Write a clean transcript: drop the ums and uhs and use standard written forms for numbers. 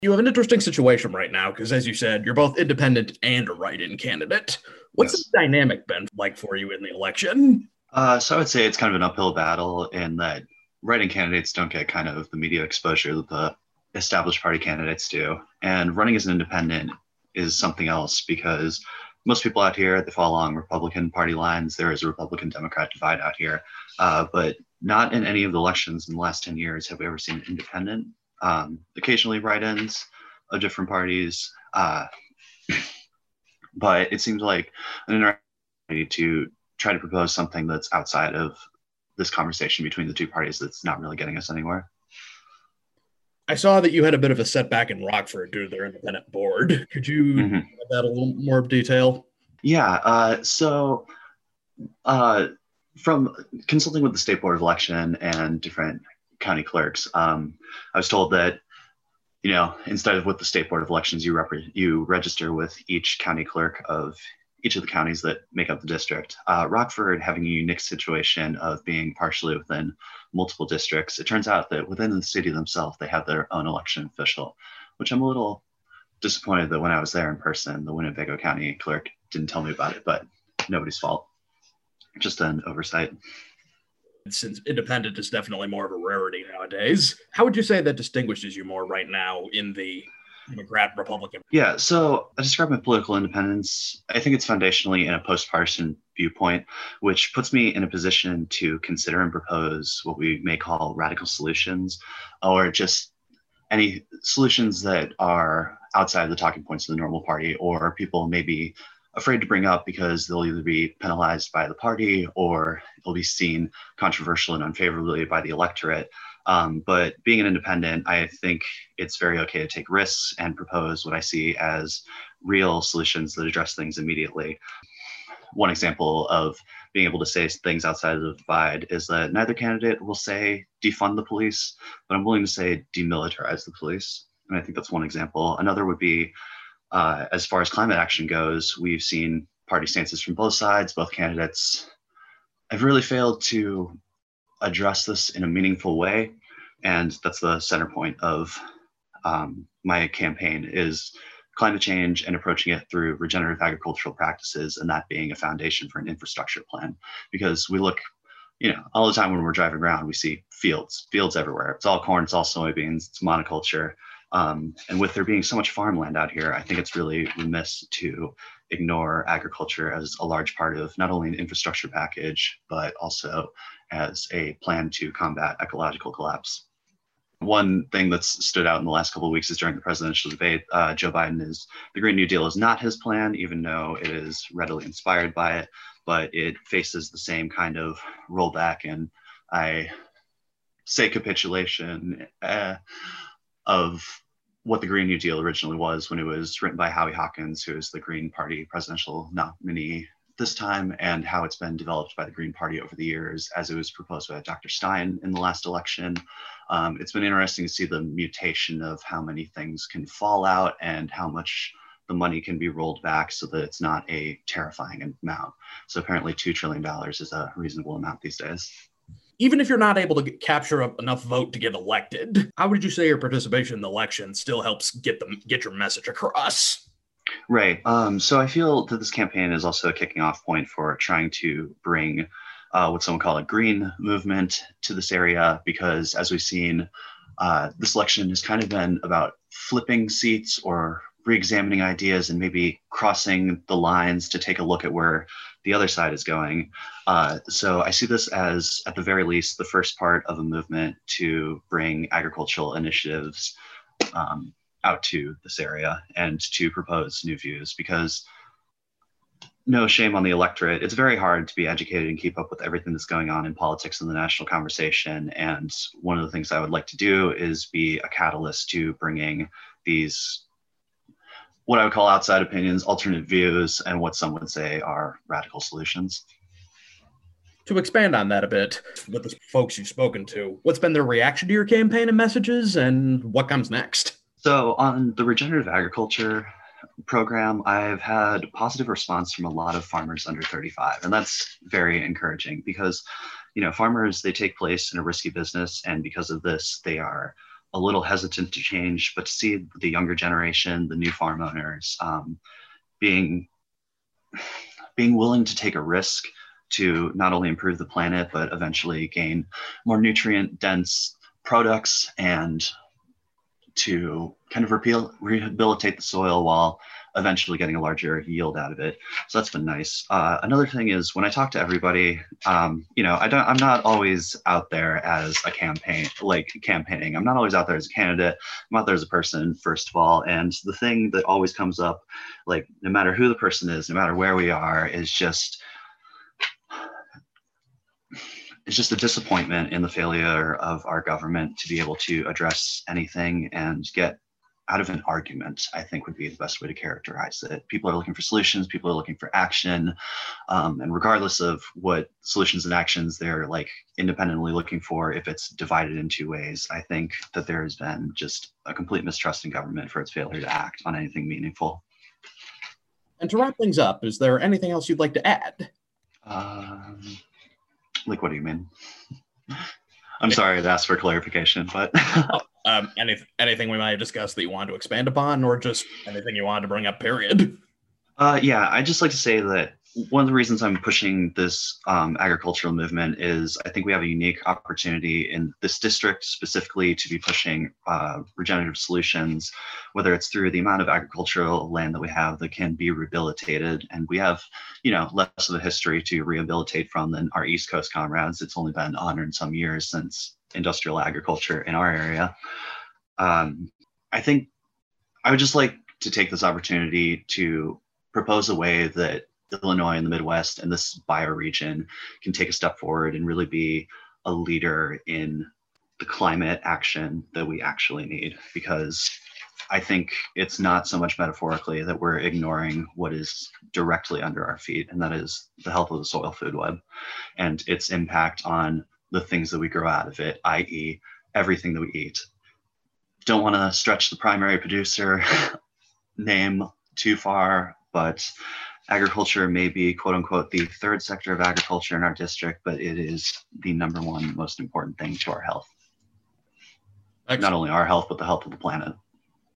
You have an interesting situation right now because, as you said, you're both independent and a write-in candidate. What's the Yes. dynamic been like for you in the election? So I would say it's kind of an uphill battle in that writing candidates don't get kind of the media exposure that the established party candidates do. And running as an independent is something else because most people out here, they follow along Republican Party lines. There is a Republican Democrat divide out here. But not in any of the elections in the last 10 years have we ever seen independent. Occasionally write ins of different parties. But it seems like an interesting to try to propose something that's outside of this conversation between the two parties that's not really getting us anywhere. I saw that you had a bit of a setback in Rockford due to their independent board. Could you Mm-hmm. add that a little more detail? Yeah. Uh, from consulting with the State Board of Election and different county clerks, I was told that instead of with the State Board of Elections, you register with each county clerk of each of the counties that make up the district. Rockford having a unique situation of being partially within multiple districts. It turns out that within the city themselves, they have their own election official, which I'm a little disappointed that when I was there in person, the Winnebago County clerk didn't tell me about it, but nobody's fault. Just an oversight. Since independent is definitely more of a rarity nowadays, how would you say that distinguishes you more right now in the Democrat Republican? Yeah, so I describe my political independence. I think it's foundationally in a post-partisan viewpoint, which puts me in a position to consider and propose what we may call radical solutions, or just any solutions that are outside of the talking points of the normal party, or people may be afraid to bring up because they'll either be penalized by the party or they'll be seen controversial and unfavorably by the electorate. But being an independent, I think it's very okay to take risks and propose what I see as real solutions that address things immediately. One example of being able to say things outside of the divide is that neither candidate will say defund the police, but I'm willing to say demilitarize the police. And I think that's one example. Another would be as far as climate action goes, we've seen party stances from both sides. Both candidates have really failed to address this in a meaningful way. And that's the center point of my campaign is climate change and approaching it through regenerative agricultural practices, and that being a foundation for an infrastructure plan. Because we look, all the time when we're driving around, we see fields everywhere. It's all corn, it's all soybeans, it's monoculture. And with there being so much farmland out here, I think it's really remiss to ignore agriculture as a large part of not only an infrastructure package, but also as a plan to combat ecological collapse. One thing that's stood out in the last couple of weeks is during the presidential debate, Joe Biden the Green New Deal is not his plan, even though it is readily inspired by it, but it faces the same kind of rollback and I say capitulation of what the Green New Deal originally was when it was written by Howie Hawkins, who is the Green Party presidential nominee this time, and how it's been developed by the Green Party over the years as it was proposed by Dr. Stein in the last election. It's been interesting to see the mutation of how many things can fall out and how much the money can be rolled back so that it's not a terrifying amount. So apparently $2 trillion is a reasonable amount these days. Even if you're not able to capture enough vote to get elected, how would you say your participation in the election still helps get your message across? Right. So I feel that this campaign is also a kicking off point for trying to bring what someone call a green movement to this area, because as we've seen, this election has kind of been about flipping seats or re-examining ideas and maybe crossing the lines to take a look at where the other side is going. So I see this as, at the very least, the first part of a movement to bring agricultural initiatives out to this area and to propose new views, because no shame on the electorate, it's very hard to be educated and keep up with everything that's going on in politics and the national conversation. And one of the things I would like to do is be a catalyst to bringing these, what I would call outside opinions, alternate views, and what some would say are radical solutions. To expand on that a bit, with the folks you've spoken to, what's been their reaction to your campaign and messages, and what comes next? So on the regenerative agriculture program, I've had positive response from a lot of farmers under 35, and that's very encouraging because, farmers, they take place in a risky business, and because of this, they are a little hesitant to change, but to see the younger generation, the new farm owners, being willing to take a risk to not only improve the planet, but eventually gain more nutrient dense products and to kind of rehabilitate the soil while eventually getting a larger yield out of it. So that's been nice. Another thing is when I talk to everybody, I'm not always out there as a campaigning. I'm not always out there as a candidate. I'm out there as a person, first of all. And the thing that always comes up, like no matter who the person is, no matter where we are, is just a disappointment in the failure of our government to be able to address anything and get out of an argument, I think would be the best way to characterize it. People are looking for solutions, people are looking for action. And regardless of what solutions and actions they're like independently looking for, if it's divided in two ways, I think that there has been just a complete mistrust in government for its failure to act on anything meaningful. And to wrap things up, is there anything else you'd like to add? Like, what do you mean? I'm sorry to ask for clarification, but anything we might have discussed that you want to expand upon, or just anything you wanted to bring up, period? Yeah, I'd just like to say that one of the reasons I'm pushing this agricultural movement is I think we have a unique opportunity in this district specifically to be pushing regenerative solutions, whether it's through the amount of agricultural land that we have that can be rehabilitated. And we have, less of a history to rehabilitate from than our East Coast comrades. It's only been 100 and some years since industrial agriculture in our area. I think I would just like to take this opportunity to propose a way that Illinois and the Midwest and this bioregion can take a step forward and really be a leader in the climate action that we actually need. Because I think it's not so much metaphorically that we're ignoring what is directly under our feet, and that is the health of the soil food web and its impact on the things that we grow out of it, i.e. everything that we eat. Don't want to stretch the primary producer name too far, but agriculture may be, quote unquote, the third sector of agriculture in our district, but it is the number one most important thing to our health. Excellent. Not only our health, but the health of the planet.